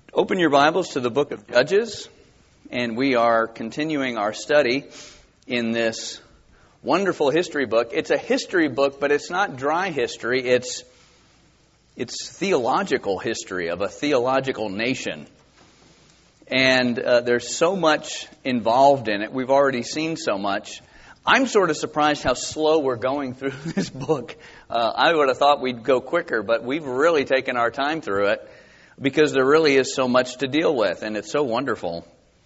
Open your Bibles to the book of Judges, and we are continuing our study in this wonderful history book. It's a history book, but it's not dry history. It's theological history of a theological nation. And there's so much involved in it. We've already seen so much. I'm sort of surprised how slow we're going through this book. I would have thought we'd go quicker, but we've really taken our time through it, because there really is so much to deal with, and it's so wonderful.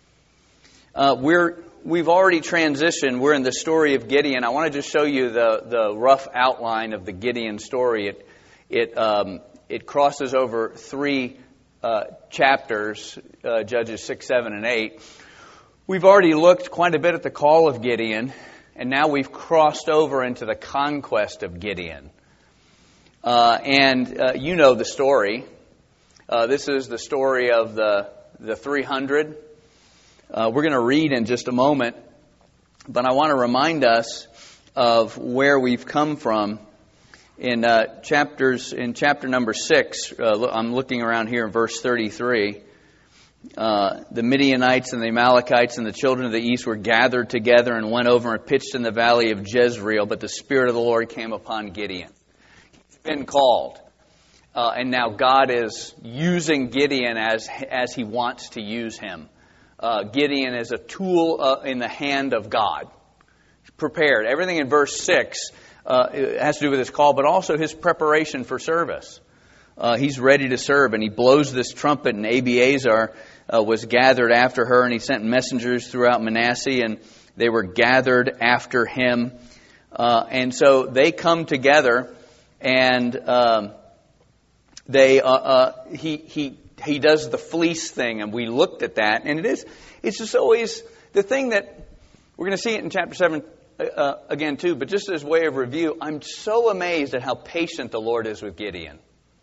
We've already transitioned. We're in the story of Gideon. I want to just show you the rough outline of the Gideon story. It crosses over three chapters, Judges 6, 7, and 8. We've already looked quite a bit at the call of Gideon, and now we've crossed over into the conquest of Gideon. You know the story. This is the story of the 300. We're going to read in just a moment, but I want to remind us of where we've come from in chapter number 6. I'm looking around here in verse 33. The Midianites and the Amalekites and the children of the east were gathered together and went over and pitched in the valley of Jezreel, but the Spirit of the Lord came upon Gideon. He's been called. And now God is using Gideon as He wants to use him. Gideon is a tool in the hand of God. He's prepared. Everything in verse 6 has to do with his call, but also his preparation for service. He's ready to serve, and he blows this trumpet, and Abiezar was gathered after her, and he sent messengers throughout Manasseh, and they were gathered after him. And so they come together, and he does the fleece thing, and we looked at that, and it's just always the thing that we're going to see it in chapter 7 again too, but just as way of review, I'm so amazed at how patient the Lord is with Gideon.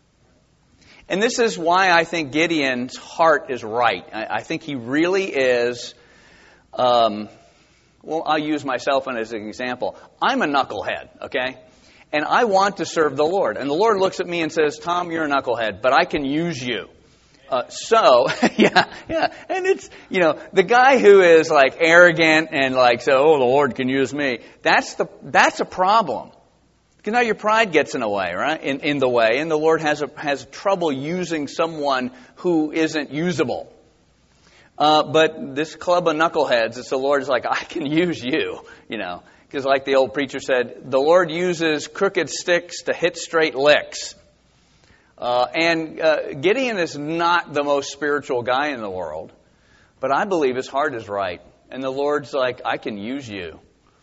And this is why I think Gideon's heart is right. I think he really is, I'll use myself as an example. I'm a knucklehead, okay? And I want to serve the Lord. And the Lord looks at me and says, Tom, you're a knucklehead, but I can use you. Yeah. And it's, the guy who is like arrogant and like, the Lord can use me. That's a problem. Because now your pride gets in the way, right? In the way. And the Lord has trouble using someone who isn't usable. But this club of knuckleheads, it's the Lord's like, I can use you, Because like the old preacher said, the Lord uses crooked sticks to hit straight licks. And Gideon is not the most spiritual guy in the world, but I believe his heart is right. And the Lord's like, I can use you.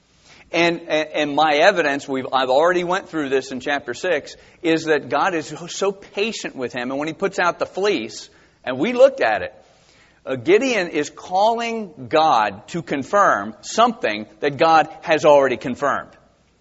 And my evidence, I've already went through this in chapter 6, is that God is so patient with him. And when he puts out the fleece, and we looked at it, Gideon is calling God to confirm something that God has already confirmed.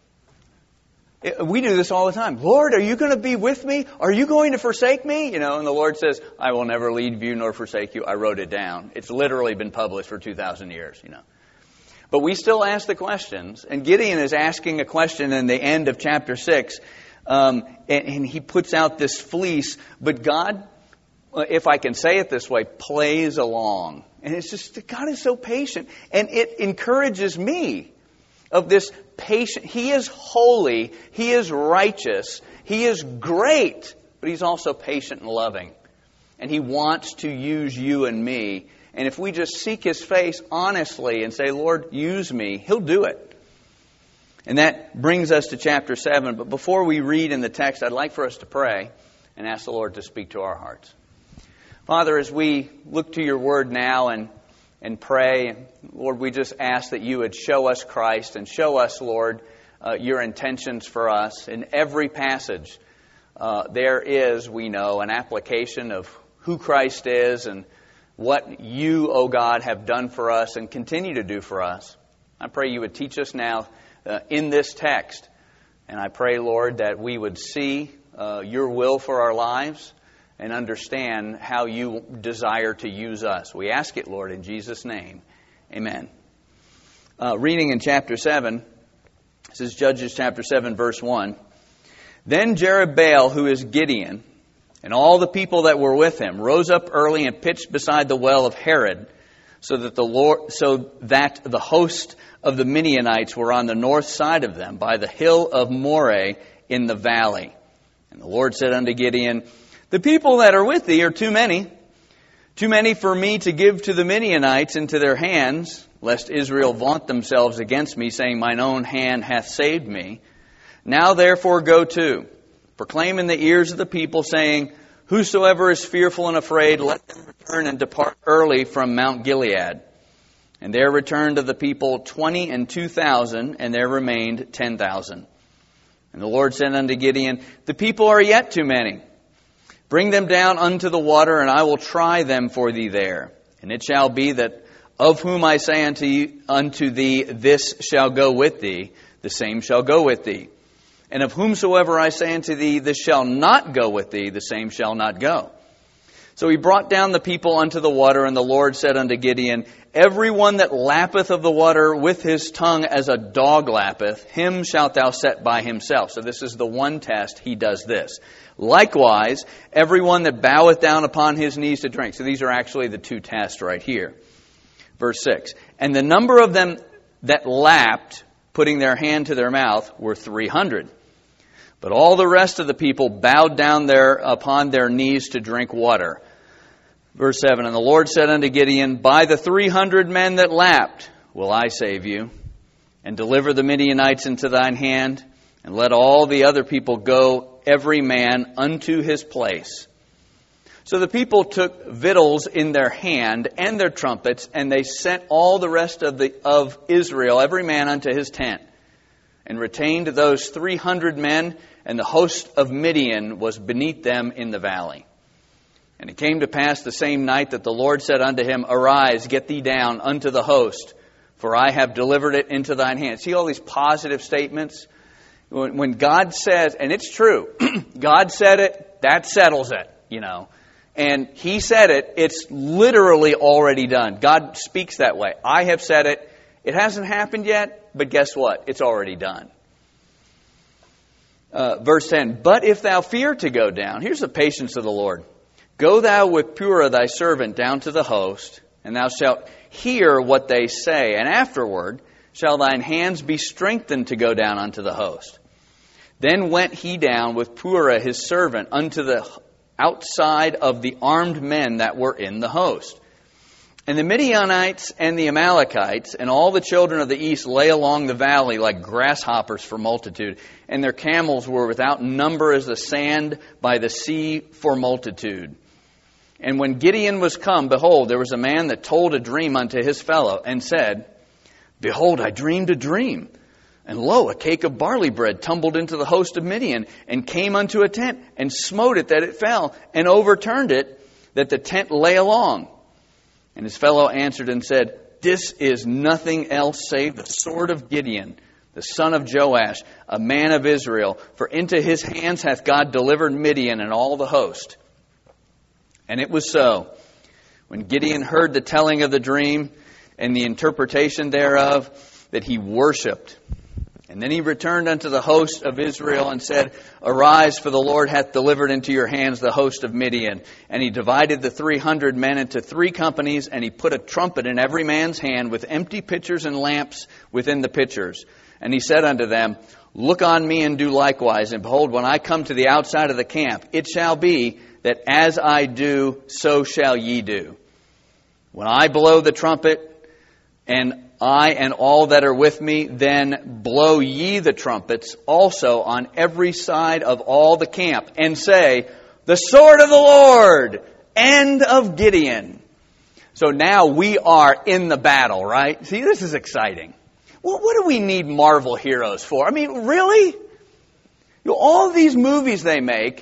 We do this all the time. Lord, are you going to be with me? Are you going to forsake me? And the Lord says, I will never leave you nor forsake you. I wrote it down. It's literally been published for 2,000 years, But we still ask the questions. And Gideon is asking a question in the end of chapter 6. And he puts out this fleece. But God, if I can say it this way, plays along. And it's just, God is so patient. And it encourages me of this patient. He is holy. He is righteous. He is great. But He's also patient and loving. And He wants to use you and me. And if we just seek His face honestly and say, Lord, use me, He'll do it. And that brings us to chapter 7. But before we read in the text, I'd like for us to pray and ask the Lord to speak to our hearts. Father, as we look to your word now and pray, Lord, we just ask that you would show us Christ and show us, Lord, your intentions for us. In every passage, there is, we know, an application of who Christ is and what you, O God, have done for us and continue to do for us. I pray you would teach us now in this text. And I pray, Lord, that we would see your will for our lives and understand how you desire to use us. We ask it, Lord, in Jesus' name. Amen. Reading in chapter 7, this is Judges chapter 7, verse 1. Then Jerubbaal, who is Gideon, And all the people that were with him rose up early and pitched beside the well of Herod, so that the host of the Midianites were on the north side of them, by the hill of Moreh in the valley. And the Lord said unto Gideon, the people that are with thee are too many for me to give to the Midianites into their hands, lest Israel vaunt themselves against me, saying, mine own hand hath saved me. Now therefore go to, proclaim in the ears of the people, saying, whosoever is fearful and afraid, let them return and depart early from Mount Gilead. And there returned of the people 22,000, and there remained 10,000. And the Lord said unto Gideon, the people are yet too many. Bring them down unto the water, and I will try them for thee there. And it shall be that of whom I say unto thee, this shall go with thee, the same shall go with thee. And of whomsoever I say unto thee, this shall not go with thee, the same shall not go. So he brought down the people unto the water, and the Lord said unto Gideon, every one that lappeth of the water with his tongue as a dog lappeth, him shalt thou set by himself. So this is the one test. He does this. Likewise, every one that boweth down upon his knees to drink. So these are actually the two tests right here. Verse 6. And the number of them that lapped, putting their hand to their mouth, were 300. But all the rest of the people bowed down upon their knees to drink water. Verse 7, and the Lord said unto Gideon, by the 300 men that lapped will I save you, and deliver the Midianites into thine hand, and let all the other people go, every man unto his place. So the people took victuals in their hand and their trumpets, and they sent all the rest of Israel, every man unto his tent, and retained those 300 men, and the host of Midian was beneath them in the valley. And it came to pass the same night that the Lord said unto him, arise, get thee down unto the host, for I have delivered it into thine hand. See all these positive statements? When God says, and it's true, God said it, that settles it, And He said it, it's literally already done. God speaks that way. I have said it. It hasn't happened yet, but guess what? It's already done. Verse 10, but if thou fear to go down, here's the patience of the Lord. Go thou with Purah thy servant down to the host, and thou shalt hear what they say, and afterward shall thine hands be strengthened to go down unto the host. Then went he down with Purah his servant unto the outside of the armed men that were in the host. And the Midianites and the Amalekites and all the children of the east lay along the valley like grasshoppers for multitude, and their camels were without number as the sand by the sea for multitude. And when Gideon was come, behold, there was a man that told a dream unto his fellow, and said, behold, I dreamed a dream. And lo, a cake of barley bread tumbled into the host of Midian, and came unto a tent, and smote it that it fell, and overturned it, that the tent lay along. And his fellow answered and said, this is nothing else save the sword of Gideon, the son of Joash, a man of Israel. For into his hands hath God delivered Midian and all the host. And it was so, when Gideon heard the telling of the dream and the interpretation thereof, that he worshipped. And then he returned unto the host of Israel and said, arise, for the Lord hath delivered into your hands the host of Midian. And he divided the 300 men into 3 companies, and he put a trumpet in every man's hand, with empty pitchers and lamps within the pitchers. And he said unto them, look on me and do likewise. And behold, when I come to the outside of the camp, it shall be that as I do, so shall ye do. When I blow the trumpet, and I and all that are with me, then blow ye the trumpets also on every side of all the camp, and say, the sword of the Lord, end of Gideon. So now we are in the battle, right? See, this is exciting. Well, what do we need Marvel heroes for? I mean, really? All of these movies they make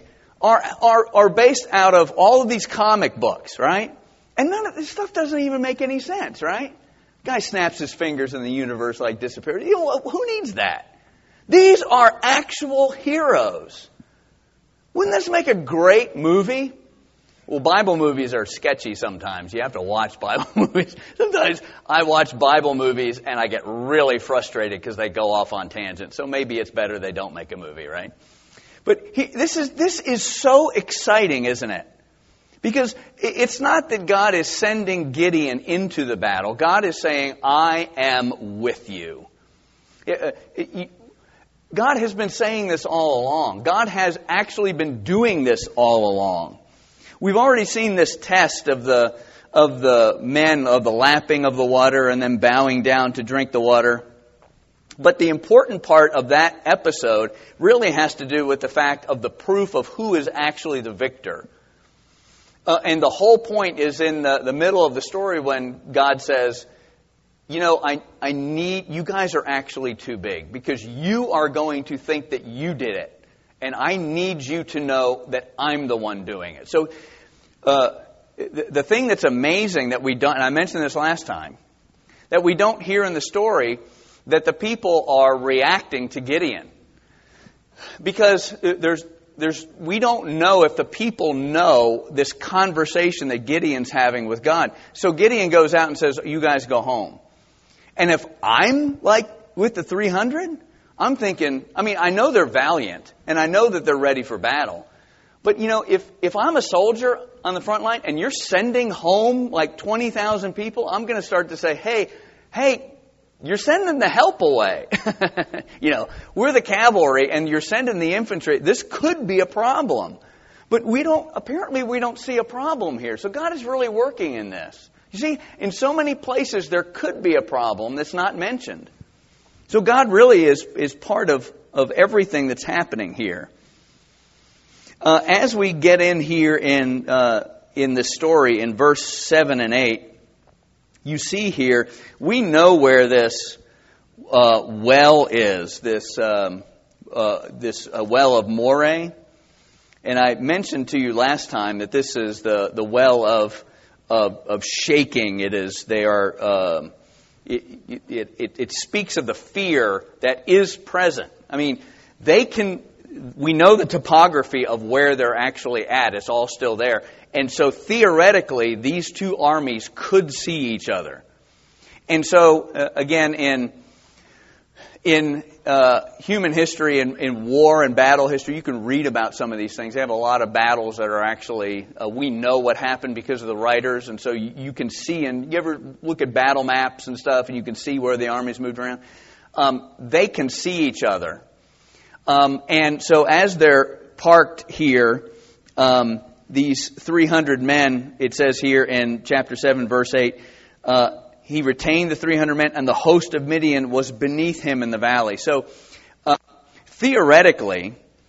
are based out of all of these comic books, right? And none of this stuff doesn't even make any sense, right? Guy snaps his fingers and the universe disappears. Who needs that? These are actual heroes. Wouldn't this make a great movie? Well, Bible movies are sketchy sometimes. You have to watch Bible movies. Sometimes I watch Bible movies and I get really frustrated because they go off on tangents. So maybe it's better they don't make a movie, right? But this is so exciting, isn't it? Because it's not that God is sending Gideon into the battle. God is saying, I am with you. God has been saying this all along. God has actually been doing this all along. We've already seen this test of the men, of the lapping of the water and then bowing down to drink the water. But the important part of that episode really has to do with the fact of the proof of who is actually the victor. And the whole point is in the middle of the story when God says, I need, you guys are actually too big because you are going to think that you did it. And I need you to know that I'm the one doing it. So the thing that's amazing that we don't, and I mentioned this last time, that we don't hear in the story that the people are reacting to Gideon. Because we don't know if the people know this conversation that Gideon's having with God. So Gideon goes out and says, you guys go home. And if I'm like with the 300, I'm thinking, I know they're valiant and I know that they're ready for battle. But if I'm a soldier on the front line and you're sending home like 20,000 people, I'm going to start to say, hey, you're sending the help away. We're the cavalry and you're sending the infantry. This could be a problem. But apparently we don't see a problem here. So God is really working in this. You see, in so many places there could be a problem that's not mentioned. So God really is part of everything that's happening here. As we get in here in this story in verse 7 and 8, you see here, we know where this well is, this well of Moreh. And I mentioned to you last time that this is the well of shaking. It is. They are. It speaks of the fear that is present. We know the topography of where they're actually at. It's all still there. And so theoretically, these two armies could see each other. And so, again, in human history, in war and battle history, you can read about some of these things. They have a lot of battles that are actually, we know what happened because of the writers. And so you can see, and you ever look at battle maps and stuff, and you can see where the armies moved around. They can see each other. And so as they're parked here, these 300 men, it says here in chapter 7, verse 8, he retained the 300 men, and the host of Midian was beneath him in the valley. So theoretically,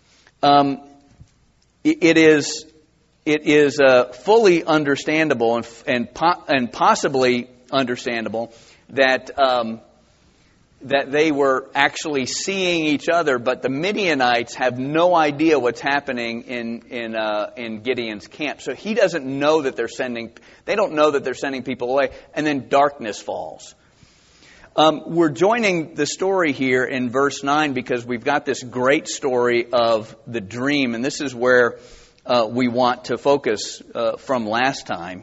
it is fully understandable and possibly understandable that they were actually seeing each other, but the Midianites have no idea what's happening in Gideon's camp. So he doesn't know that they don't know that they're sending people away, and then darkness falls. We're joining the story here in verse 9 because we've got this great story of the dream, and this is where we want to focus from last time.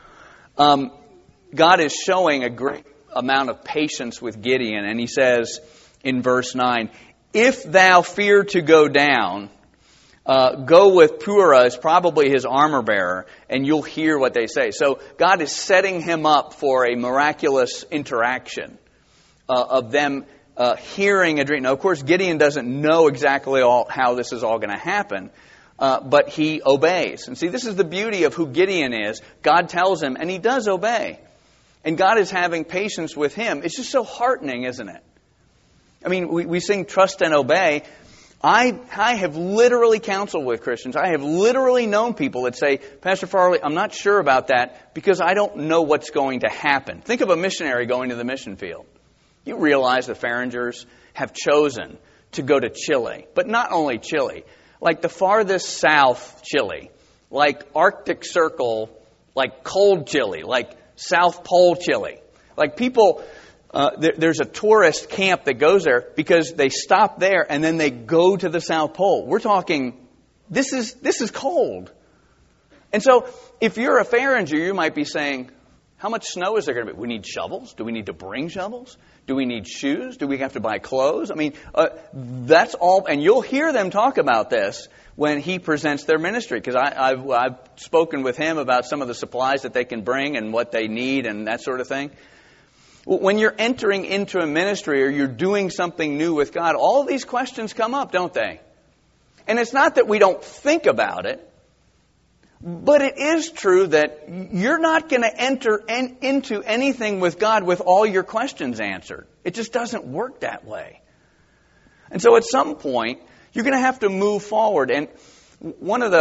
God is showing a great amount of patience with Gideon, and he says in verse 9, if thou fear to go down, go with Purah, is probably his armor bearer, and you'll hear what they say. So God is setting him up for a miraculous interaction of them hearing a dream. Now, of course, Gideon doesn't know exactly how this is all going to happen, but he obeys. And see, this is the beauty of who Gideon is. God tells him, and he does obey. And God is having patience with him. It's just so heartening, isn't it? We sing trust and obey. I have literally counseled with Christians. I have literally known people that say, Pastor Farley, I'm not sure about that because I don't know what's going to happen. Think of a missionary going to the mission field. You realize the Farringers have chosen to go to Chile. But not only Chile, like the farthest south Chile, like Arctic Circle, like cold Chile, like South Pole Chile. Like people, there's a tourist camp that goes there because they stop there and then they go to the South Pole. We're talking, this is cold. And so if you're a Farringer, you might be saying, How much snow is there going to be? We need shovels? Do we need to bring shovels? Do we need shoes? Do we have to buy clothes? I mean, that's all. And you'll hear them talk about this when he presents their ministry, because I've spoken with him about some of the supplies that they can bring and what they need and that sort of thing. When you're entering into a ministry or you're doing something new with God, all of these questions come up, don't they? And it's not that we don't think about it, but it is true that you're not going to enter into anything with God with all your questions answered. It just doesn't work that way. And so at some point, you're going to have to move forward. And one of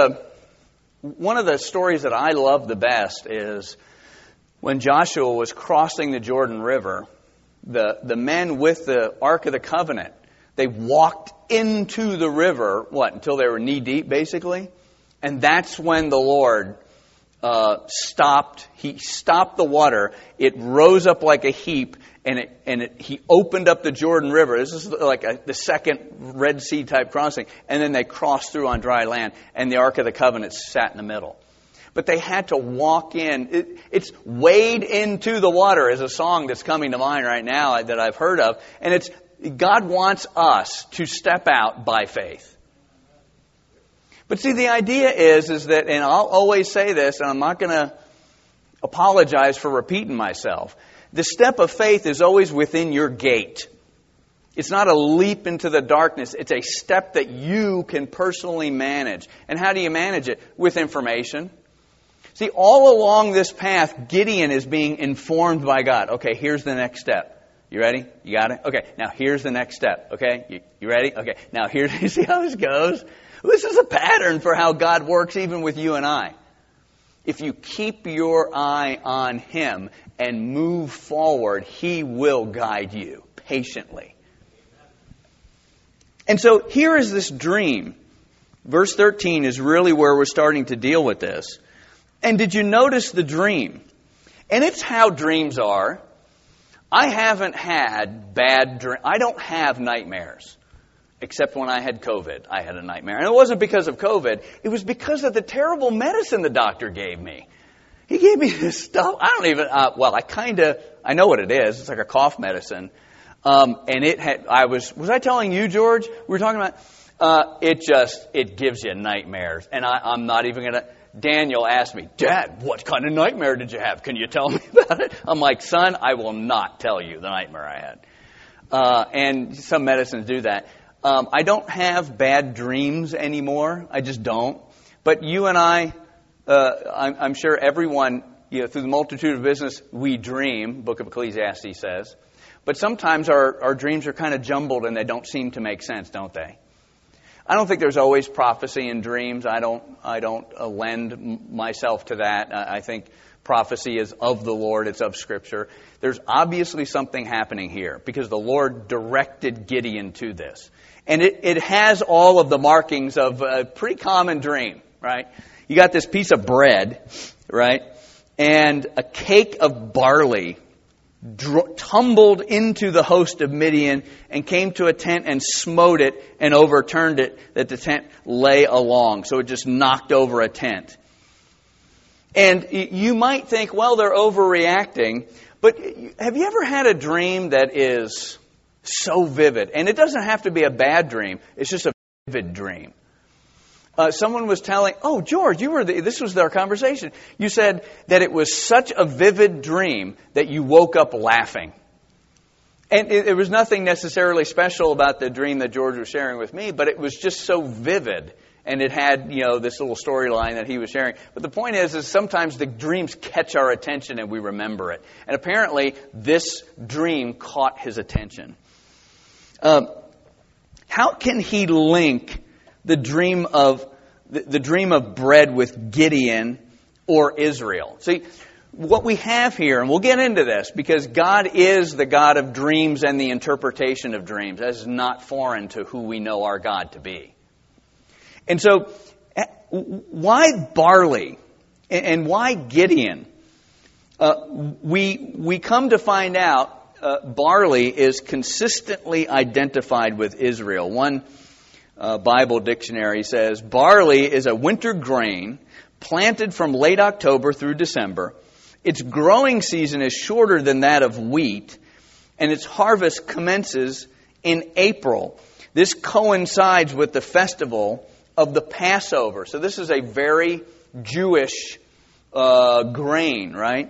the stories that I love the best is when Joshua was crossing the Jordan River, the men with the Ark of the Covenant, they walked into the river, until they were knee deep, basically? And that's when the Lord stopped. He stopped the water. It rose up like a heap, and he opened up the Jordan River. This is like the second Red Sea type crossing. And then they crossed through on dry land, and the Ark of the Covenant sat in the middle. But they had to walk in. It's wade into the water is a song that's coming to mind right now that I've heard of. And it's God wants us to step out by faith. But see, the idea is that, and I'll always say this, and I'm not going to apologize for repeating myself, the step of faith is always within your gate. It's not a leap into the darkness. It's a step that you can personally manage. And how do you manage it? With information. See, all along this path, Gideon is being informed by God. Okay, here's the next step. You ready? You got it? Okay, now here's the next step. Okay, you ready? Okay, now you see how this goes? This is a pattern for how God works even with you and I. If you keep your eye on Him and move forward, He will guide you patiently. And so here is this dream. Verse 13 is really where we're starting to deal with this. And did you notice the dream? And it's how dreams are. I haven't had bad dreams. I don't have nightmares. Except when I had COVID, I had a nightmare. And it wasn't because of COVID. It was because of the terrible medicine the doctor gave me. He gave me this stuff. I don't even, I know what it is. It's like a cough medicine. And it had, was I telling you, George? We were talking about, it gives you nightmares. And I'm not even going to, Daniel asked me, Dad, what kind of nightmare did you have? Can you tell me about it? I'm like, son, I will not tell you the nightmare I had. And some medicines do that. I don't have bad dreams anymore. I just don't. But you and I'm sure everyone, through the multitude of business, we dream, Book of Ecclesiastes says. But sometimes our dreams are kind of jumbled and they don't seem to make sense, don't they? I don't think there's always prophecy in dreams. I don't lend myself to that. I think prophecy is of the Lord. It's of Scripture. There's obviously something happening here because the Lord directed Gideon to this. And it has all of the markings of a pretty common dream, right? You got this piece of bread, right? And a cake of barley tumbled into the host of Midian and came to a tent and smote it and overturned it, that the tent lay along. So it just knocked over a tent. And you might think, well, they're overreacting. But have you ever had a dream that is so vivid? And it doesn't have to be a bad dream. It's just a vivid dream. Someone was telling, George, this was our conversation. You said that it was such a vivid dream that you woke up laughing. And there was nothing necessarily special about the dream that George was sharing with me, but it was just so vivid. And it had, this little storyline that he was sharing. But the point is sometimes the dreams catch our attention and we remember it. And apparently this dream caught his attention. How can he link the dream of bread with Gideon or Israel? See, what we have here, and we'll get into this, because God is the God of dreams and the interpretation of dreams. That is not foreign to who we know our God to be. And so, why barley? And why Gideon? We come to find out barley is consistently identified with Israel. One Bible dictionary says, barley is a winter grain planted from late October through December Its growing season is shorter than that of wheat, and its harvest commences in April. This coincides with the festival of the Passover. So this is a very Jewish grain, right?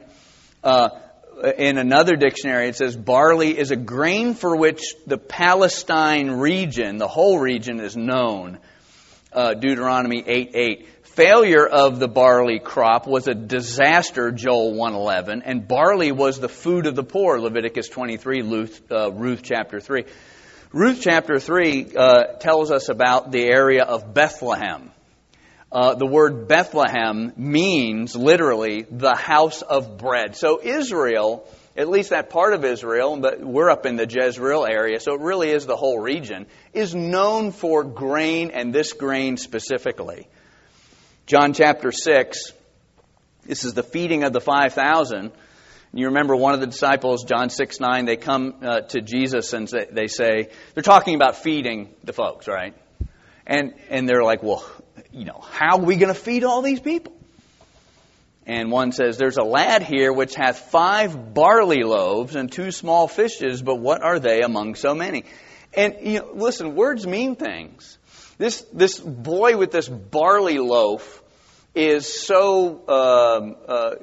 In another dictionary, it says barley is a grain for which the Palestine region, the whole region, is known. Deuteronomy 8:8. Failure of the barley crop was a disaster, Joel 1:11, and barley was the food of the poor, Leviticus 23, Ruth chapter 3. Ruth chapter 3 tells us about the area of Bethlehem. The word Bethlehem means literally the house of bread. So Israel, at least that part of Israel, but we're up in the Jezreel area, so it really is the whole region, is known for grain, and this grain specifically. John chapter 6, this is the feeding of the 5,000. You remember one of the disciples, John 6:9, they come to Jesus and they say, they're talking about feeding the folks, right? And they're like, well, how are we going to feed all these people? And one says, there's a lad here which hath 5 barley loaves and 2 small fishes, but what are they among so many? And, listen, words mean things. This boy with this barley loaf is so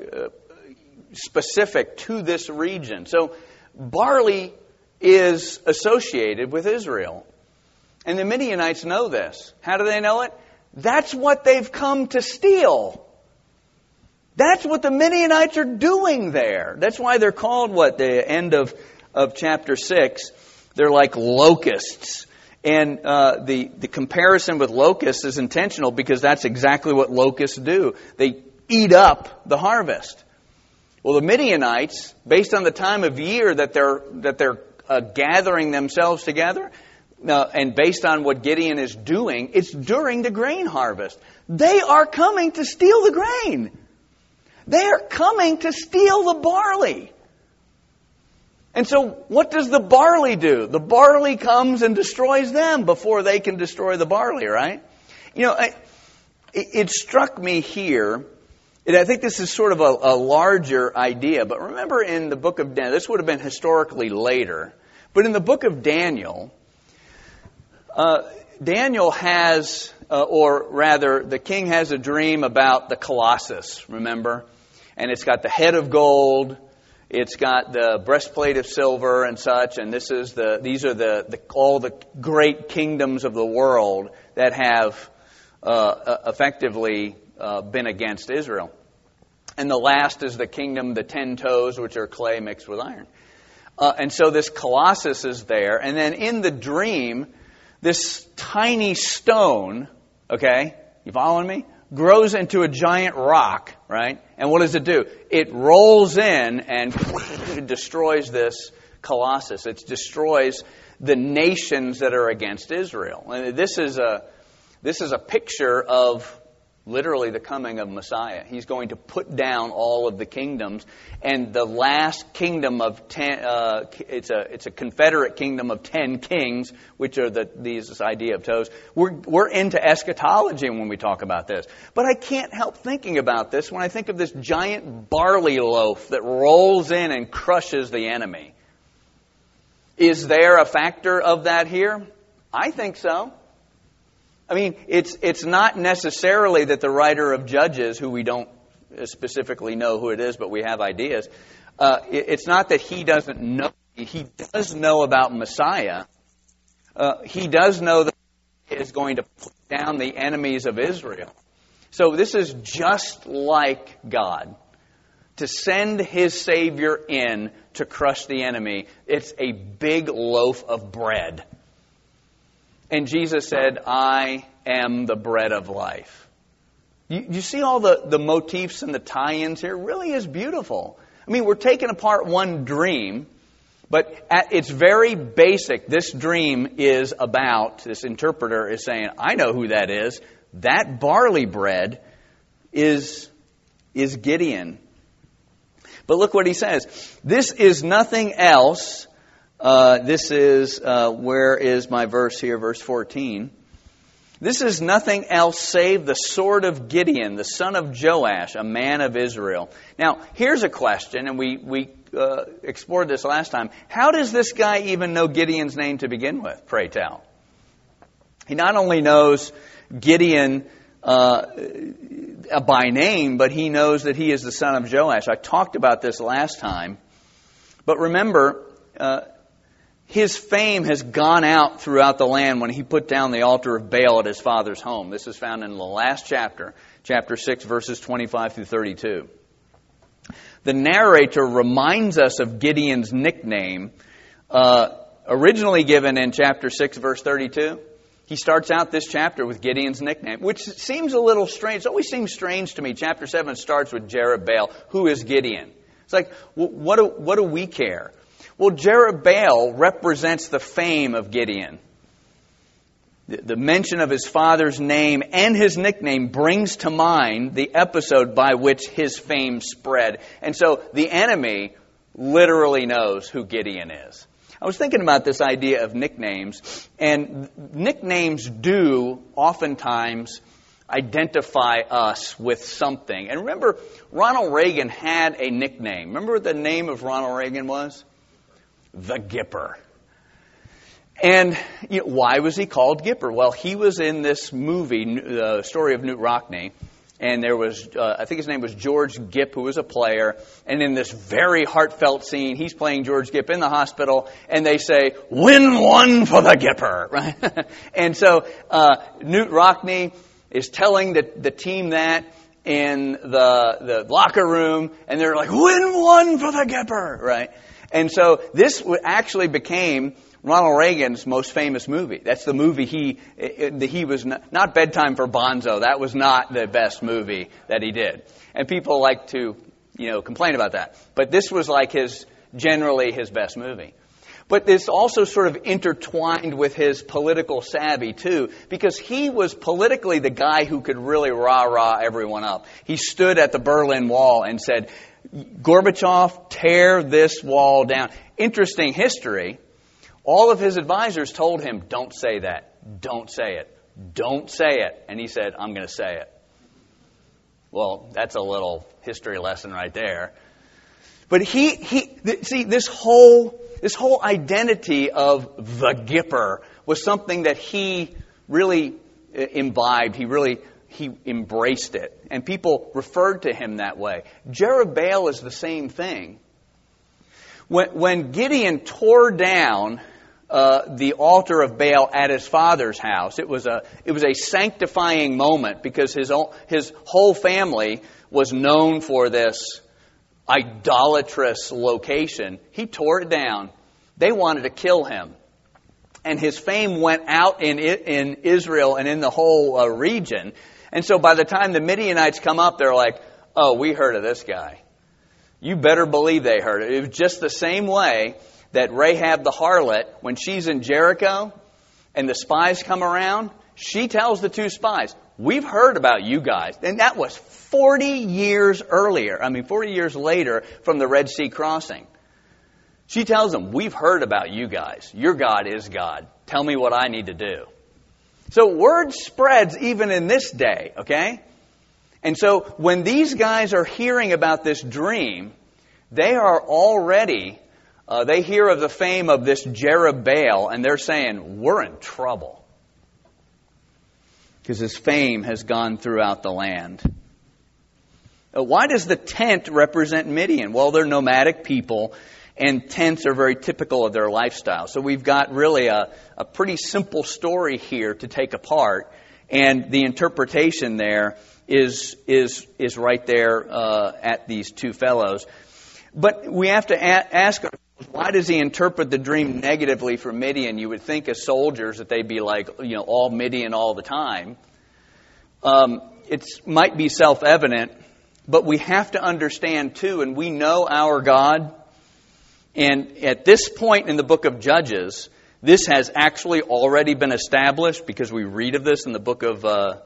specific to this region. So barley is associated with Israel. And the Midianites know this. How do they know it? That's what they've come to steal. That's what the Midianites are doing there. That's why they're called, the end of chapter 6, they're like locusts. And the comparison with locusts is intentional because that's exactly what locusts do. They eat up the harvest. Well, the Midianites, based on the time of year that they're gathering themselves together, and based on what Gideon is doing, it's during the grain harvest. They are coming to steal the grain. They are coming to steal the barley. And so what does the barley do? The barley comes and destroys them before they can destroy the barley, right? It struck me here, and I think this is sort of a larger idea, but remember in the book of Daniel, this would have been historically later, but in the book of Daniel, Daniel has, or rather, the king has a dream about the Colossus, remember? And it's got the head of gold, it's got the breastplate of silver and such, and these are all the great kingdoms of the world that have effectively been against Israel. And the last is the kingdom, the 10 toes, which are clay mixed with iron. And so this Colossus is there, and then in the dream, this tiny stone, okay, you following me? Grows into a giant rock, right? And what does it do? It rolls in and destroys this Colossus. It destroys the nations that are against Israel. And this is a picture of literally the coming of Messiah. He's going to put down all of the kingdoms, and the last kingdom of 10. It's a confederate kingdom of 10 kings, which are this idea of toes. We're into eschatology when we talk about this, but I can't help thinking about this when I think of this giant barley loaf that rolls in and crushes the enemy. Is there a factor of that here? I think so. I mean, it's not necessarily that the writer of Judges, who we don't specifically know who it is, but we have ideas, it's not that he doesn't know. He does know about Messiah. He does know that he is going to put down the enemies of Israel. So this is just like God. To send His Savior in to crush the enemy, it's a big loaf of bread. And Jesus said, I am the bread of life. You see all the motifs and the tie-ins here? It really is beautiful. I mean, we're taking apart one dream, but at its very basic, this dream is about, this interpreter is saying, I know who that is. That barley bread is Gideon. But look what he says. This is nothing else. This is, where is my verse here? Verse 14. This is nothing else save the sword of Gideon, the son of Joash, a man of Israel. Now, here's a question, and we explored this last time. How does this guy even know Gideon's name to begin with, pray tell? He not only knows Gideon by name, but he knows that he is the son of Joash. I talked about this last time. But remember, his fame has gone out throughout the land when he put down the altar of Baal at his father's home. This is found in the last chapter, chapter 6, verses 25 through 32. The narrator reminds us of Gideon's nickname, originally given in chapter 6, verse 32. He starts out this chapter with Gideon's nickname, which seems a little strange. It always seems strange to me. Chapter 7 starts with Jerubbaal. Who is Gideon? It's like, what do we care? Well, Jerubbaal represents the fame of Gideon. The mention of his father's name and his nickname brings to mind the episode by which his fame spread. And so the enemy literally knows who Gideon is. I was thinking about this idea of nicknames, and nicknames do oftentimes identify us with something. And remember, Ronald Reagan had a nickname. Remember what the name of Ronald Reagan was? The Gipper. And why was he called Gipper? Well, he was in this movie, The Story of Knute Rockne, and there was, I think his name was George Gipp, who was a player. And in this very heartfelt scene, he's playing George Gipp in the hospital, and they say, "Win one for the Gipper," right? And so Knute Rockne is telling the team that in the locker room, and they're like, "Win one for the Gipper," right? And so this actually became Ronald Reagan's most famous movie. That's the movie he was not Bedtime for Bonzo. That was not the best movie that he did. And people like to, complain about that. But this was like generally his best movie. But this also sort of intertwined with his political savvy too, because he was politically the guy who could really rah-rah everyone up. He stood at the Berlin Wall and said, "Gorbachev, tear this wall down." Interesting history. All of his advisors told him, "Don't say that. Don't say it. Don't say it." And he said, "I'm going to say it." Well, that's a little history lesson right there. But see, this whole identity of the Gipper was something that he really imbibed. He embraced it. And people referred to him that way. Jerubbaal is the same thing. When Gideon tore down the altar of Baal at his father's house, it was a sanctifying moment because his whole family was known for this idolatrous location. He tore it down. They wanted to kill him. And his fame went out in Israel and in the whole region. And so by the time the Midianites come up, they're like, "Oh, we heard of this guy." You better believe they heard it. It was just the same way that Rahab the harlot, when she's in Jericho and the spies come around, she tells the two spies, "We've heard about you guys." And that was 40 years earlier. 40 years later from the Red Sea crossing. She tells them, "We've heard about you guys. Your God is God. Tell me what I need to do." So word spreads even in this day, okay? And so when these guys are hearing about this dream, they are already, they hear of the fame of this Jerubbaal, and they're saying, "We're in trouble." Because his fame has gone throughout the land. Why does the tent represent Midian? Well, they're nomadic people, and tents are very typical of their lifestyle. So we've got really a pretty simple story here to take apart, and the interpretation there is right there at these two fellows. But we have to ask ourselves, why does he interpret the dream negatively for Midian? You would think as soldiers that they'd be like, all Midian all the time. It might be self-evident, but we have to understand too, and we know our God. And at this point in the book of Judges, this has actually already been established because we read of this in the book of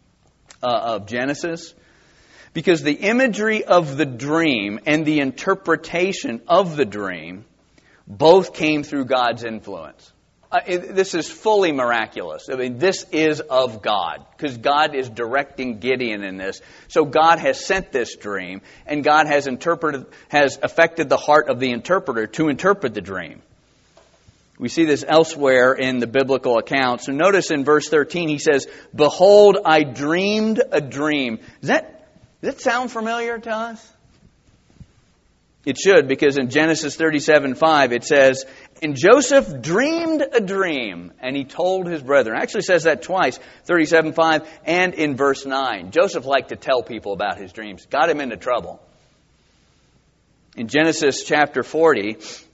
Genesis. Because the imagery of the dream and the interpretation of the dream both came through God's influence. This is fully miraculous. I mean, this is of God, because God is directing Gideon in this. So God has sent this dream, and God has affected the heart of the interpreter to interpret the dream. We see this elsewhere in the biblical accounts. So notice in verse 13, he says, "Behold, I dreamed a dream." Does that sound familiar to us? It should, because in Genesis 37:5 it says, "And Joseph dreamed a dream, and he told his brethren." It actually says that twice, 37:5 and in verse 9. Joseph liked to tell people about his dreams. Got him into trouble. In Genesis chapter 40,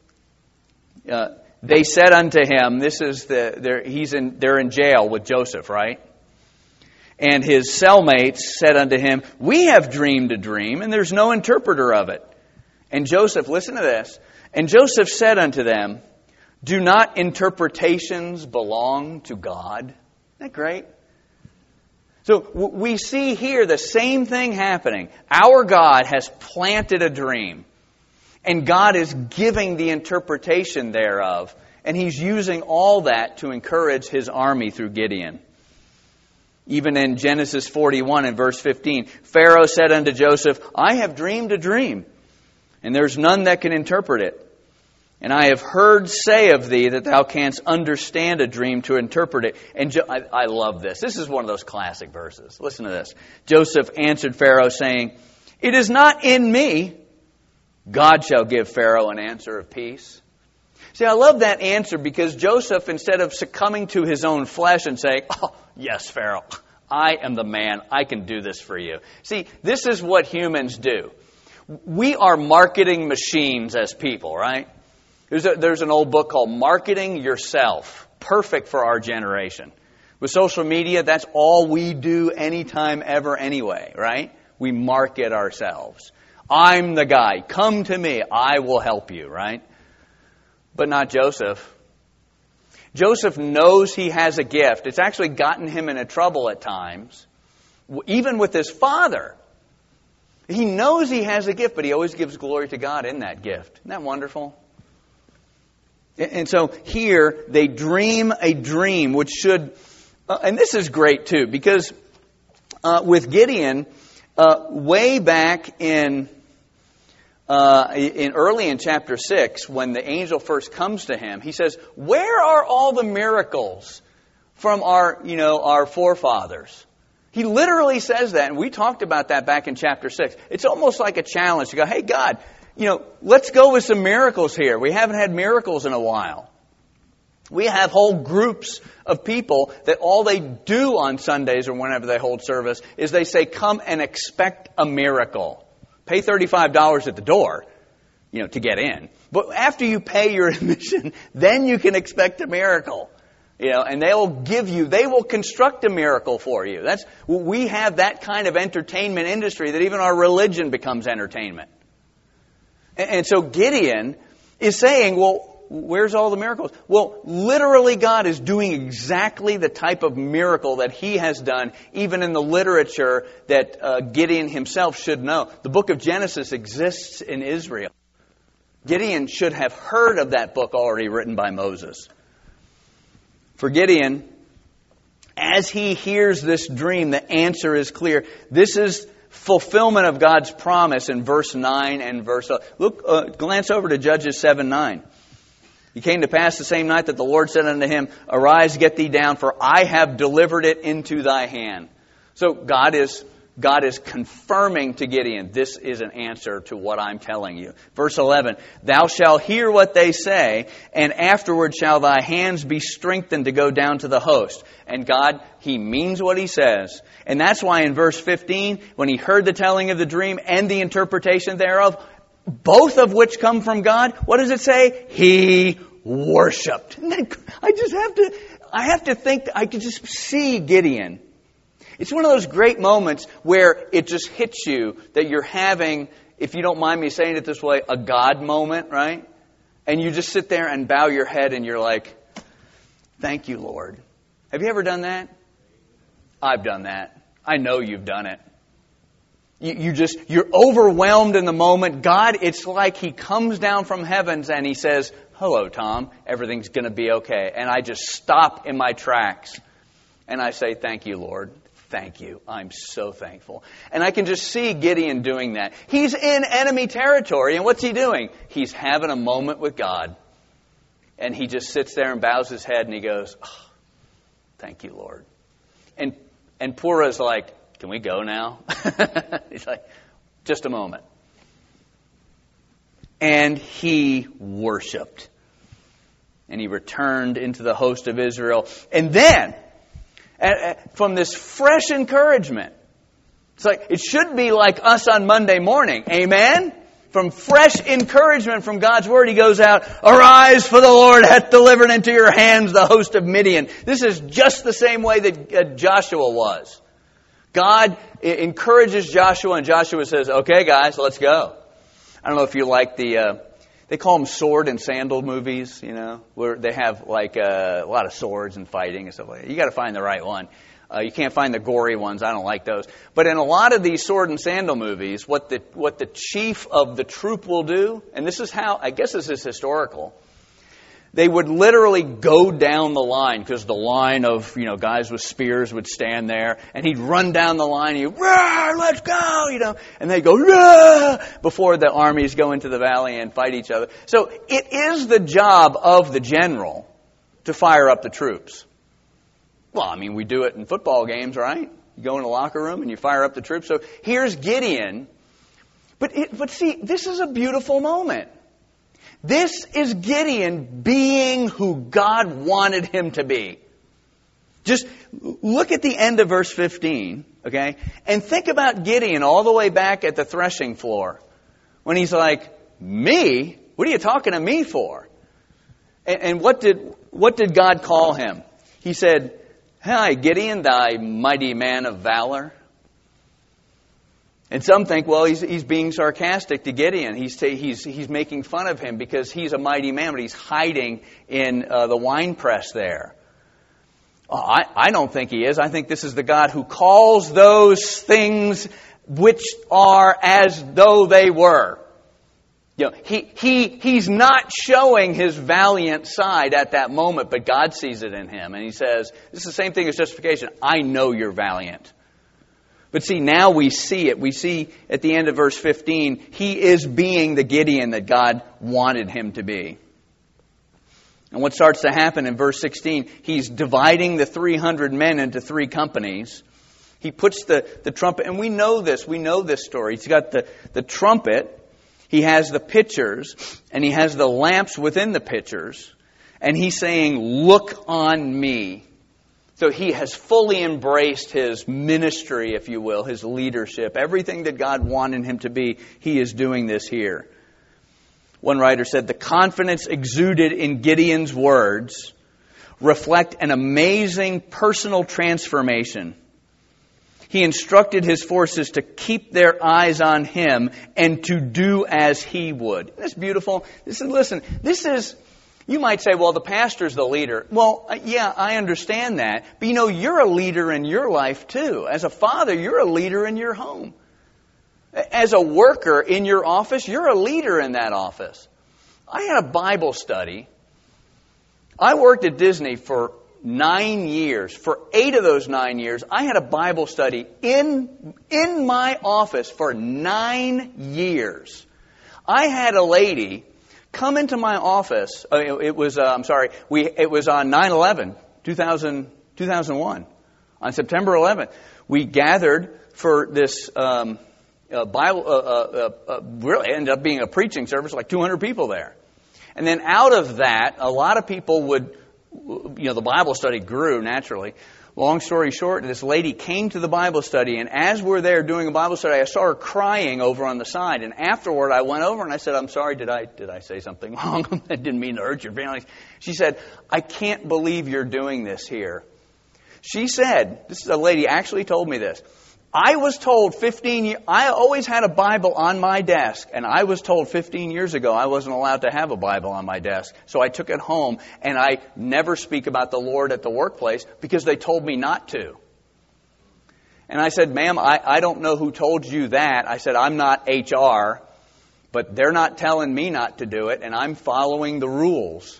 they said unto him, they're in jail with Joseph, right? And his cellmates said unto him, "We have dreamed a dream, and there's no interpreter of it." And Joseph, listen to this. And Joseph said unto them, "Do not interpretations belong to God?" Isn't that great? So we see here the same thing happening. Our God has planted a dream, and God is giving the interpretation thereof. And He's using all that to encourage His army through Gideon. Even in Genesis 41 and verse 15, Pharaoh said unto Joseph, "I have dreamed a dream, and there's none that can interpret it. And I have heard say of thee that thou canst understand a dream to interpret it." And I love this. This is one of those classic verses. Listen to this. Joseph answered Pharaoh, saying, "It is not in me. God shall give Pharaoh an answer of peace." See, I love that answer, because Joseph, instead of succumbing to his own flesh and saying, "Oh, yes, Pharaoh, I am the man. I can do this for you." See, this is what humans do. We are marketing machines as people, right? There's an old book called Marketing Yourself. Perfect for our generation. With social media, that's all we do anytime ever anyway, right? We market ourselves. I'm the guy. Come to me. I will help you, right? But not Joseph. Joseph knows he has a gift. It's actually gotten him into trouble at times, even with his father. He knows he has a gift, but he always gives glory to God in that gift. Isn't that wonderful? And so here they dream a dream, which should, and this is great too, because with Gideon, way back in early in chapter 6, when the angel first comes to him, he says, "Where are all the miracles from our forefathers?" He literally says that, and we talked about that back in chapter 6. It's almost like a challenge to go, "Hey, God, let's go with some miracles here. We haven't had miracles in a while." We have whole groups of people that all they do on Sundays or whenever they hold service is they say, "Come and expect a miracle." Pay $35 at the door, to get in. But after you pay your admission, then you can expect a miracle. And they will construct a miracle for you. We have that kind of entertainment industry that even our religion becomes entertainment. And so Gideon is saying, well, where's all the miracles? Well, literally God is doing exactly the type of miracle that He has done, even in the literature that Gideon himself should know. The book of Genesis exists in Israel. Gideon should have heard of that book already written by Moses. For Gideon, as he hears this dream, the answer is clear. This is fulfillment of God's promise in verse 9 and verse 11. Glance over to Judges 7:9. It came to pass the same night that the Lord said unto him, "Arise, get thee down, for I have delivered it into thy hand." So God is confirming to Gideon, this is an answer to what I'm telling you. Verse 11, "Thou shalt hear what they say, and afterward shall thy hands be strengthened to go down to the host." And God, He means what He says. And that's why in verse 15, when he heard the telling of the dream and the interpretation thereof, both of which come from God, what does it say? He worshipped. I could just see Gideon. It's one of those great moments where it just hits you that you're having, if you don't mind me saying it this way, a God moment, right? And you just sit there and bow your head and you're like, "Thank you, Lord." Have you ever done that? I've done that. I know you've done it. You're overwhelmed in the moment. God, it's like He comes down from heavens and He says, hello, Tom, everything's going to be okay. And I just stop in my tracks and I say, thank you, Lord. Thank you. I'm so thankful. And I can just see Gideon doing that. He's in enemy territory, and what's he doing? He's having a moment with God. And he just sits there and bows his head and he goes, oh, thank you, Lord. And Purah's like, can we go now? He's like, just a moment. And he worshiped. And he returned into the host of Israel. And then, from this fresh encouragement, it's like it should be like us on Monday morning. Amen? From fresh encouragement from God's Word, he goes out, arise, for the Lord hath delivered into your hands the host of Midian. This is just the same way that Joshua was. God encourages Joshua, and Joshua says, okay, guys, let's go. I don't know if you like they call them sword and sandal movies, where they have like a lot of swords and fighting and stuff like that. You got to find the right one. You can't find the gory ones. I don't like those. But in a lot of these sword and sandal movies, what the chief of the troop will do, and this is how, I guess this is historical, they would literally go down the line, because the line of guys with spears would stand there, and he'd run down the line, and he'd, let's go, and they'd go, Rah! Before the armies go into the valley and fight each other. So it is the job of the general to fire up the troops. Well, I mean, we do it in football games, right? You go in the locker room and you fire up the troops. So here's Gideon. But see, this is a beautiful moment. This is Gideon being who God wanted him to be. Just look at the end of verse 15, okay? And think about Gideon all the way back at the threshing floor. When he's like, me? What are you talking to me for? And what did God call him? He said, hi, Gideon, thy mighty man of valor. And some think, well, he's being sarcastic to Gideon. He's making fun of him because he's a mighty man, but he's hiding in the wine press there. I don't think he is. I think this is the God who calls those things which are as though they were. He's not showing his valiant side at that moment, but God sees it in him. And he says, this is the same thing as justification. I know you're valiant. But see, now we see it. We see at the end of verse 15, he is being the Gideon that God wanted him to be. And what starts to happen in verse 16, he's dividing the 300 men into 3 companies. He puts the trumpet, and we know this story. He's got the trumpet, he has the pitchers, and he has the lamps within the pitchers, and he's saying, look on me. So he has fully embraced his ministry, if you will, his leadership. Everything that God wanted him to be, he is doing this here. One writer said, the confidence exuded in Gideon's words reflect an amazing personal transformation. He instructed his forces to keep their eyes on him and to do as he would. Isn't this beautiful? This is... You might say, well, the pastor's the leader. Well, yeah, I understand that. But you're a leader in your life too. As a father, you're a leader in your home. As a worker in your office, you're a leader in that office. I had a Bible study. I worked at Disney for 9 years. For 8 of those 9 years, I had a Bible study in my office for 9 years. I had a lady come into my office. It was on 9/11, 2001. On September 11th, we gathered for this Bible. Really ended up being a preaching service, like 200 people there. And then out of that, a lot of people would, the Bible study grew naturally. Long story short, this lady came to the Bible study, and as we're there doing a Bible study, I saw her crying over on the side. And afterward, I went over and I said, I'm sorry, did I say something wrong? I didn't mean to hurt your feelings. She said, I can't believe you're doing this here. She said, this is a lady actually told me this. I was told 15 years, I always had a Bible on my desk, and I was told 15 years ago I wasn't allowed to have a Bible on my desk. So I took it home, and I never speak about the Lord at the workplace because they told me not to. And I said, ma'am, I don't know who told you that. I said, I'm not HR, but they're not telling me not to do it, and I'm following the rules.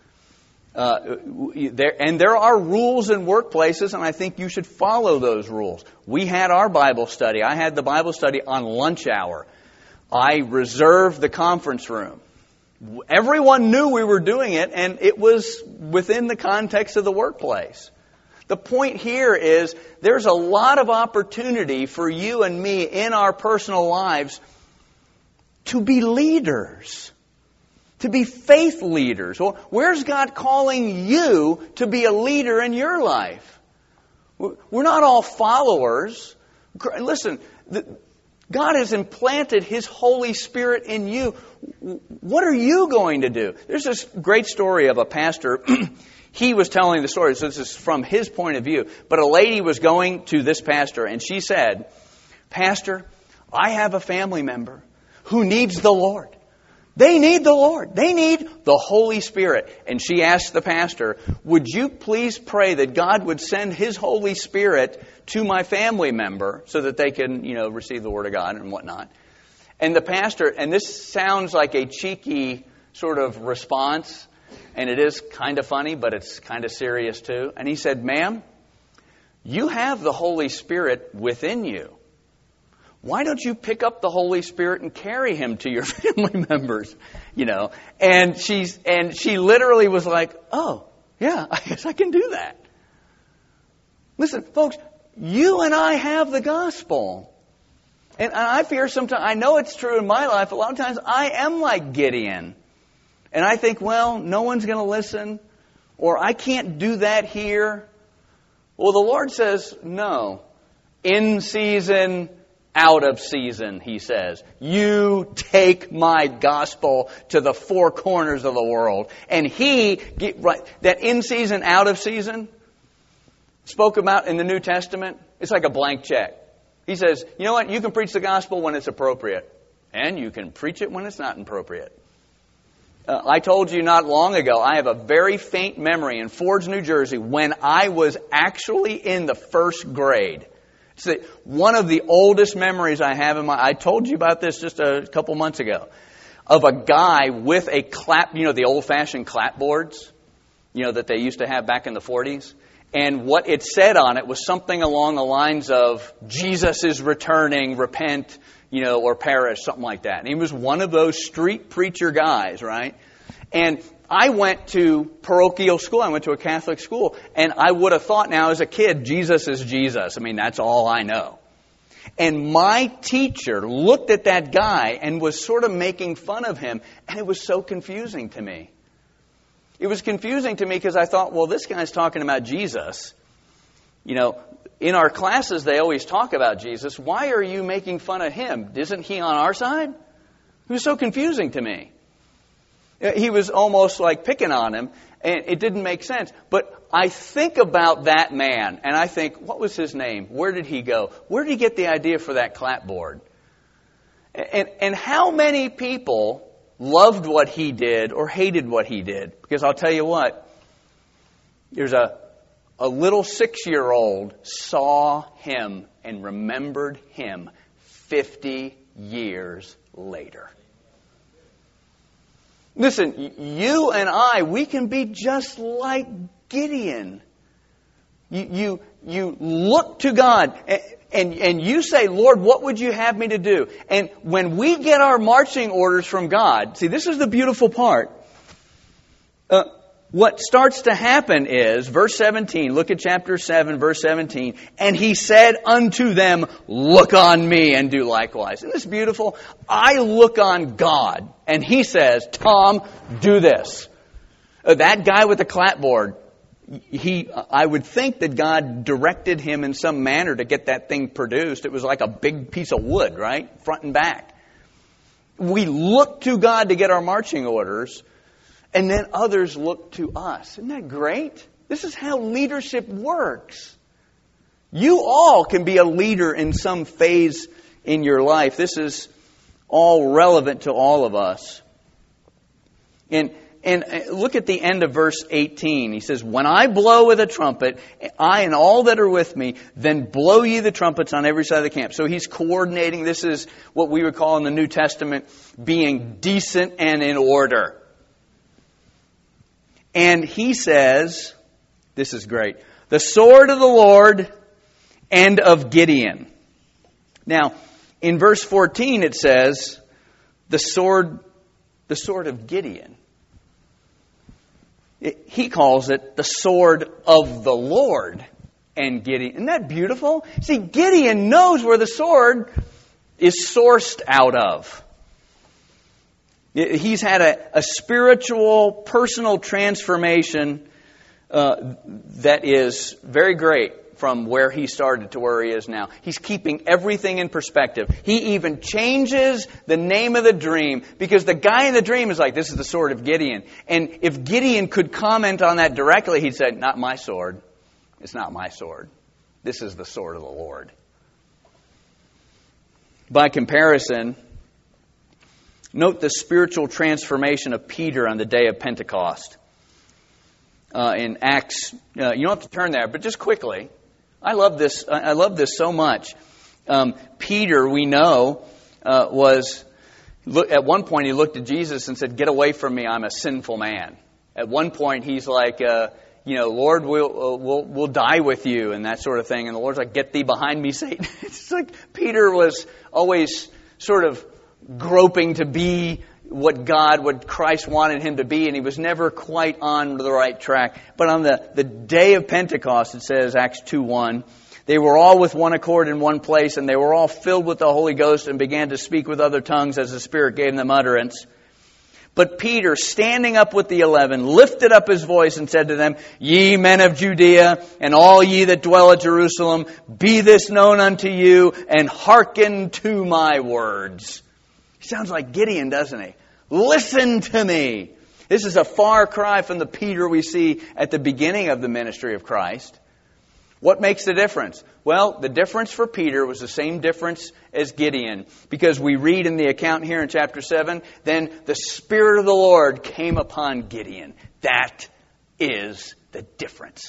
There are rules in workplaces, and I think you should follow those rules. We had our Bible study. I had the Bible study on lunch hour. I reserved the conference room. Everyone knew we were doing it, and it was within the context of the workplace. The point here is there's a lot of opportunity for you and me in our personal lives to be leaders, to be faith leaders. Well, where's God calling you to be a leader in your life? We're not all followers. Listen, God has implanted His Holy Spirit in you. What are you going to do? There's this great story of a pastor. He was telling the story, so this is from his point of view. But a lady was going to this pastor, and she said, "Pastor, I have a family member who needs the Lord. They need the Lord. They need the Holy Spirit." And she asked the pastor, "Would you please pray that God would send His Holy Spirit to my family member so that they can, receive the Word of God and whatnot?" And the pastor, and this sounds like a cheeky sort of response, and it is kind of funny, but it's kind of serious too. And he said, "Ma'am, you have the Holy Spirit within you. Why don't you pick up the Holy Spirit and carry Him to your family members?" And she literally was like, "Oh, yeah, I guess I can do that." Listen, folks, you and I have the gospel. And I fear sometimes, I know it's true in my life, a lot of times I am like Gideon. And I think, well, no one's going to listen, or I can't do that here. Well, the Lord says, no. In season, out of season, He says. You take my gospel to the four corners of the world. And that in season, out of season, spoke about in the New Testament, it's like a blank check. He says, you know what, you can preach the gospel when it's appropriate. And you can preach it when it's not appropriate. I told you not long ago, I have a very faint memory in Fords, New Jersey, when I was actually in the first grade. It's one of the oldest memories I have I told you about this just a couple months ago, of a guy with a clap, the old-fashioned clapboards, that they used to have back in the 40s. And what it said on it was something along the lines of, "Jesus is returning, repent, or perish," something like that. And he was one of those street preacher guys, right? And I went to parochial school. I went to a Catholic school. And I would have thought now as a kid, Jesus is Jesus. I mean, that's all I know. And my teacher looked at that guy and was sort of making fun of him. And it was so confusing to me. It was confusing to me because I thought, well, this guy's talking about Jesus. In our classes, they always talk about Jesus. Why are you making fun of Him? Isn't He on our side? It was so confusing to me. He was almost like picking on him, and it didn't make sense. But I think about that man, and I think, what was his name? Where did he go? Where did he get the idea for that clapboard? And how many people loved what he did or hated what he did? Because I'll tell you what, there's a little 6-year-old saw him and remembered him 50 years later. Listen, you and I, we can be just like Gideon. You look to God and you say, "Lord, what would you have me to do?" And when we get our marching orders from God, see, this is the beautiful part. What starts to happen is, verse 17, look at chapter 7, verse 17. "And He said unto them, Look on me and do likewise." Isn't this beautiful? I look on God and He says, "Tom, do this." That guy with the clapboard, I would think that God directed him in some manner to get that thing produced. It was like a big piece of wood, right? Front and back. We look to God to get our marching orders. And then others look to us. Isn't that great? This is how leadership works. You all can be a leader in some phase in your life. This is all relevant to all of us. And And look at the end of verse 18. He says, when I blow with a trumpet, I and all that are with me, then blow ye the trumpets on every side of the camp. So he's coordinating. This is what we would call in the New Testament being decent and in order. And he says, this is great, the sword of the Lord and of Gideon. Now, in verse 14 it says, the sword of Gideon. He calls it the sword of the Lord and Gideon. Isn't that beautiful? See, Gideon knows where the sword is sourced out of. He's had a spiritual, personal transformation that is very great from where he started to where he is now. He's keeping everything in perspective. He even changes the name of the dream because the guy in the dream is like, this is the sword of Gideon. And if Gideon could comment on that directly, he'd say, not my sword. It's not my sword. This is the sword of the Lord. By comparison, note the spiritual transformation of Peter on the day of Pentecost. In Acts, you don't have to turn there, but just quickly. I love this so much. Peter, we know, at one point he looked at Jesus and said, get away from me, I'm a sinful man. At one point he's like, Lord, we'll die with you and that sort of thing. And the Lord's like, get thee behind me, Satan. It's like Peter was always sort of groping to be what Christ wanted him to be, and he was never quite on the right track. But on the day of Pentecost, it says, Acts 2:1, they were all with one accord in one place, and they were all filled with the Holy Ghost and began to speak with other tongues as the Spirit gave them utterance. But Peter, standing up with the 11, lifted up his voice and said to them, ye men of Judea, and all ye that dwell at Jerusalem, be this known unto you, and hearken to my words. He sounds like Gideon, doesn't he? Listen to me. This is a far cry from the Peter we see at the beginning of the ministry of Christ. What makes the difference? Well, the difference for Peter was the same difference as Gideon. Because we read in the account here in chapter 7, then the Spirit of the Lord came upon Gideon. That is the difference.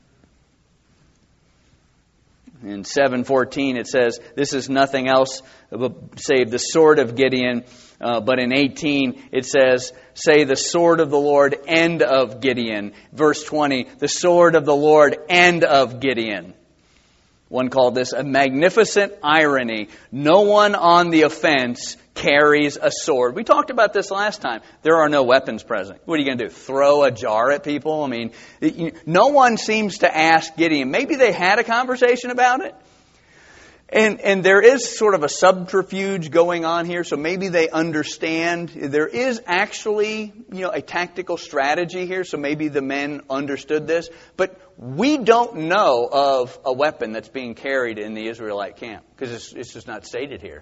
In 7:14 it says, this is nothing else save the sword of Gideon. But in 18 it says, say the sword of the Lord and of Gideon. Verse 20, the sword of the Lord and of Gideon. One called this a magnificent irony. No one on the offense carries a sword. We talked about this last time. There are no weapons present. What are you going to do? Throw a jar at people? I mean, no one seems to ask Gideon. Maybe they had a conversation about it. And there is sort of a subterfuge going on here, so maybe they understand. There is actually, a tactical strategy here, so maybe the men understood this. But we don't know of a weapon that's being carried in the Israelite camp, because it's just not stated here.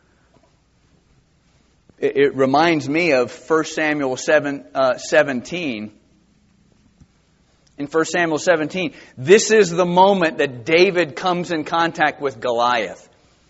It reminds me of 1 Samuel 17. In 1 Samuel 17, this is the moment that David comes in contact with Goliath.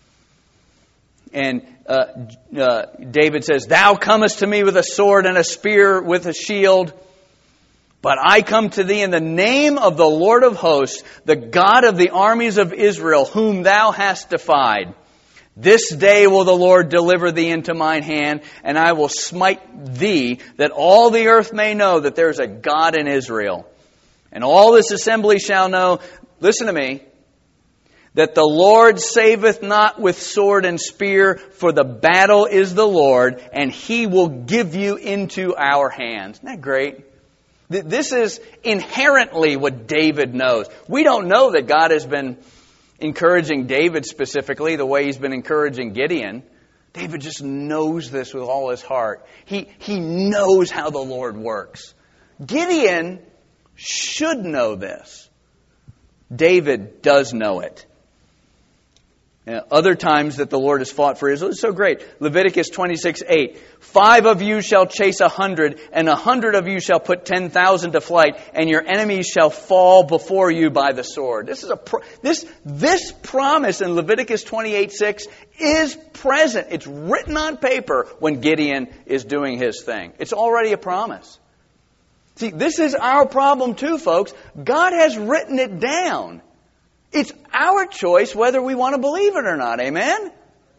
And David says, thou comest to me with a sword and a spear with a shield, but I come to thee in the name of the Lord of hosts, the God of the armies of Israel, whom thou hast defied. This day will the Lord deliver thee into mine hand, and I will smite thee, that all the earth may know that there is a God in Israel. And all this assembly shall know, listen to me, that the Lord saveth not with sword and spear, for the battle is the Lord, and He will give you into our hands. Isn't that great? This is inherently what David knows. We don't know that God has been encouraging David specifically the way He's been encouraging Gideon. David just knows this with all his heart. He knows how the Lord works. Gideon should know this. David does know it. Other times that the Lord has fought for Israel, it's so great. Leviticus 26:8. 5 of you shall chase 100, and 100 of you shall put 10,000 to flight, and your enemies shall fall before you by the sword. This promise in Leviticus 28:6 is present. It's written on paper when Gideon is doing his thing. It's already a promise. See, this is our problem too, folks. God has written it down. It's our choice whether we want to believe it or not. Amen?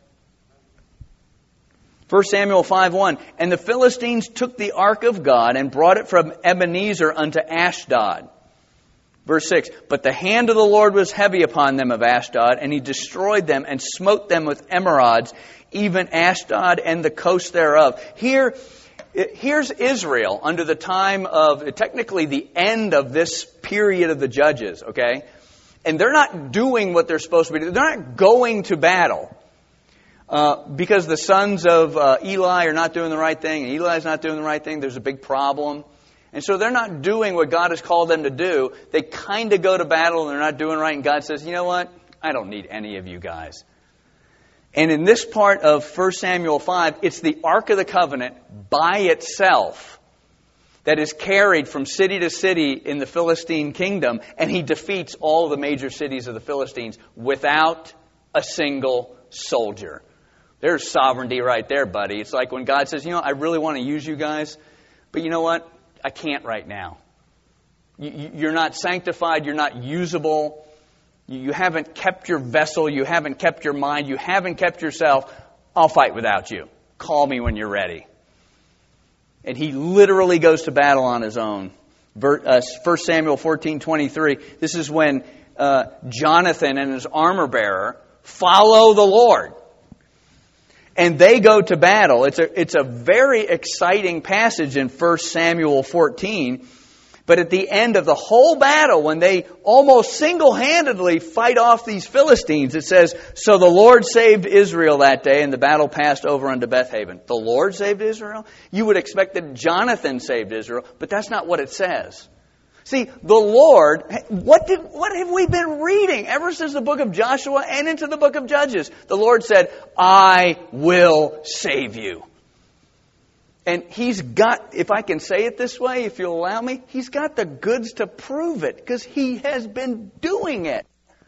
1 Samuel 5:1, and the Philistines took the ark of God and brought it from Ebenezer unto Ashdod. Verse 6, but the hand of the Lord was heavy upon them of Ashdod, and he destroyed them and smote them with emerods, even Ashdod and the coast thereof. Here's Israel under the time of, technically the end of this period of the Judges, okay? And they're not doing what they're supposed to be doing. They're not going to battle. Because the sons of Eli are not doing the right thing, and Eli's not doing the right thing, there's a big problem. And so they're not doing what God has called them to do. They kind of go to battle and they're not doing right. And God says, you know what? I don't need any of you guys. And in this part of 1 Samuel 5, it's the Ark of the Covenant by itself that is carried from city to city in the Philistine kingdom. And he defeats all the major cities of the Philistines without a single soldier. There's sovereignty right there, buddy. It's like when God says, you know, I really want to use you guys, but you know what? I can't right now. You're not sanctified. You're not usable. You haven't kept your vessel. You haven't kept your mind. You haven't kept yourself. I'll fight without you. Call me when you're ready. And he literally goes to battle on his own. 1 Samuel 14:23. This is when Jonathan and his armor bearer follow the Lord. And they go to battle. It's a very exciting passage in 1 Samuel 14. But at the end of the whole battle, when they almost single-handedly fight off these Philistines, it says, so the Lord saved Israel that day, and the battle passed over unto Bethaven. The Lord saved Israel? You would expect that Jonathan saved Israel, but that's not what it says. See, the Lord, what have we been reading ever since the book of Joshua and into the book of Judges? The Lord said, I will save you. And He's got, if I can say it this way, if you'll allow me, He's got the goods to prove it because He has been doing it.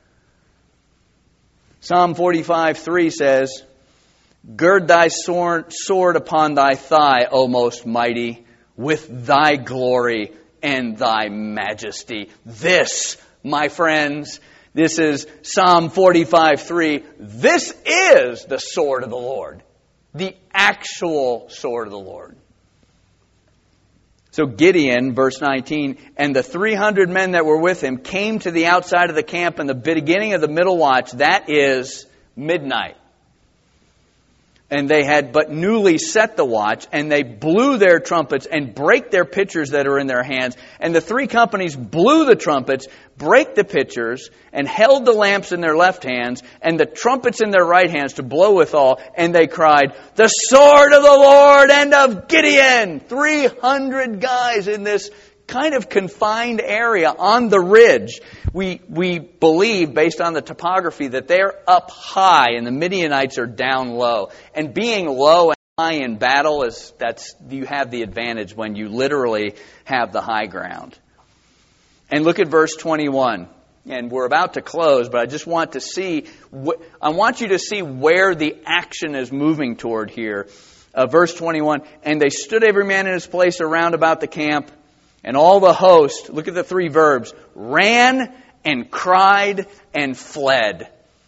Psalm 45:3 says, gird thy sword upon thy thigh, O most mighty, with thy glory and thy majesty. This, my friends, this is Psalm 45:3. This is the sword of the Lord. The actual sword of the Lord. So Gideon, verse 19, and the 300 men that were with him came to the outside of the camp in the beginning of the middle watch, that is midnight. And they had but newly set the watch, and they blew their trumpets and brake their pitchers that are in their hands. And the three companies blew the trumpets, brake the pitchers, and held the lamps in their left hands, and the trumpets in their right hands to blow withal. And they cried, the sword of the Lord and of Gideon! 300 guys in this kind of confined area on the ridge. We believe, based on the topography, that they're up high and the Midianites are down low. And being low and high in battle, you have the advantage when you literally have the high ground. And look at verse 21. And we're about to close, but I just want to see, I want you to see where the action is moving toward here. Verse 21, and they stood every man in his place around about the camp, and all the host, look at the three verbs, ran and cried and fled.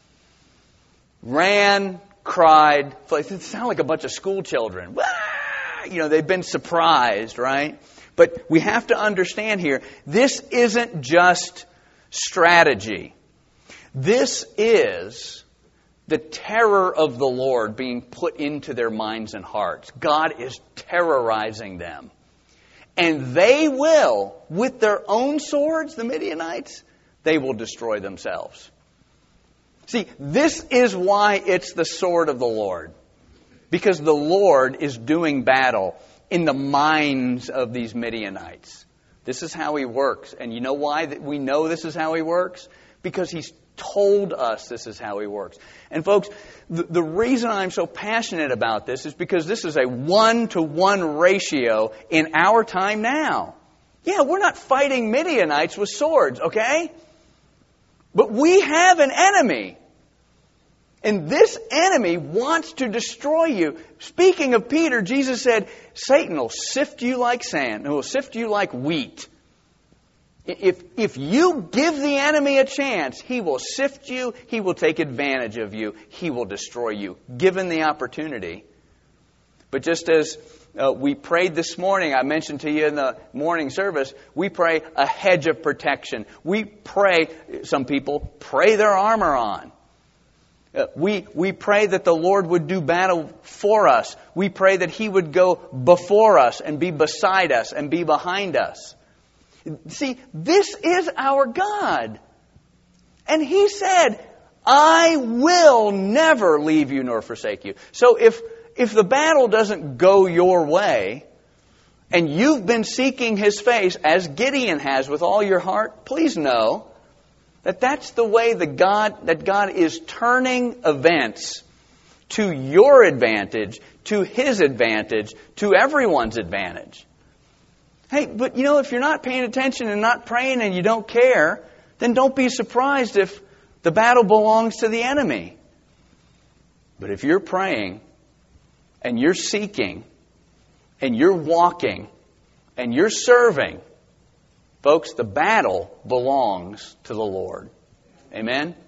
Ran, cried, fled. It sounds like a bunch of school children. You know, they've been surprised, right? But we have to understand here, this isn't just strategy. This is the terror of the Lord being put into their minds and hearts. God is terrorizing them. And they will, with their own swords, the Midianites, they will destroy themselves. See, this is why it's the sword of the Lord. Because the Lord is doing battle in the minds of these Midianites. This is how He works. And you know why we know this is how He works? Because He's told us this is how He works. And folks, the reason I'm so passionate about this is because this is a 1-to-1 ratio in our time now. Yeah, we're not fighting Midianites with swords, okay? But we have an enemy. And this enemy wants to destroy you. Speaking of Peter, Jesus said, Satan will sift you like sand. He will sift you like wheat. If you give the enemy a chance, he will sift you. He will take advantage of you. He will destroy you, given the opportunity. But just as we prayed this morning, I mentioned to you in the morning service, we pray a hedge of protection. We pray, some people pray their armor on. We pray that the Lord would do battle for us. We pray that He would go before us and be beside us and be behind us. See, this is our God. And He said, I will never leave you nor forsake you. So if the battle doesn't go your way, and you've been seeking His face, as Gideon has with all your heart, please know that that's the way that God is turning events to your advantage, to His advantage, to everyone's advantage. Hey, but if you're not paying attention and not praying and you don't care, then don't be surprised if the battle belongs to the enemy. But if you're praying and you're seeking and you're walking and you're serving, folks, the battle belongs to the Lord. Amen?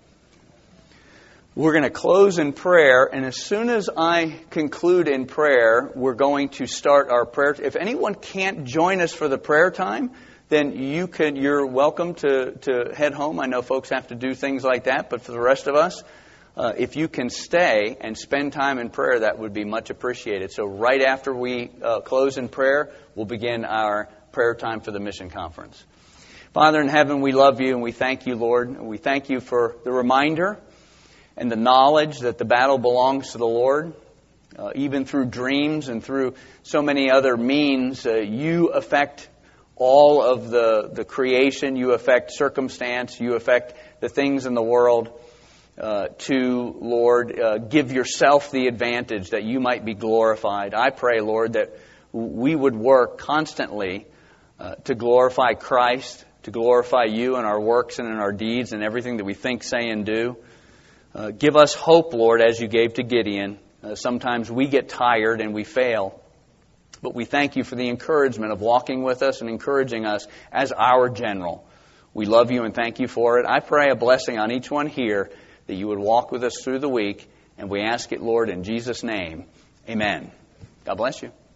We're going to close in prayer, and as soon as I conclude in prayer, we're going to start our prayer. If anyone can't join us for the prayer time, then you're welcome to head home. I know folks have to do things like that, but for the rest of us, if you can stay and spend time in prayer, that would be much appreciated. So right after we close in prayer, we'll begin our prayer time for the mission conference. Father in heaven, we love you and we thank you, Lord. And we thank you for the reminder and the knowledge that the battle belongs to the Lord. Even through dreams and through so many other means, you affect all of the creation. You affect circumstance. You affect the things in the world. Lord, give yourself the advantage that you might be glorified. I pray, Lord, that we would work constantly to glorify Christ, to glorify you in our works and in our deeds and everything that we think, say, and do. Give us hope, Lord, as you gave to Gideon. Sometimes we get tired and we fail. But we thank you for the encouragement of walking with us and encouraging us as our general. We love you and thank you for it. I pray a blessing on each one here, that you would walk with us through the week. And we ask it, Lord, in Jesus' name. Amen. God bless you.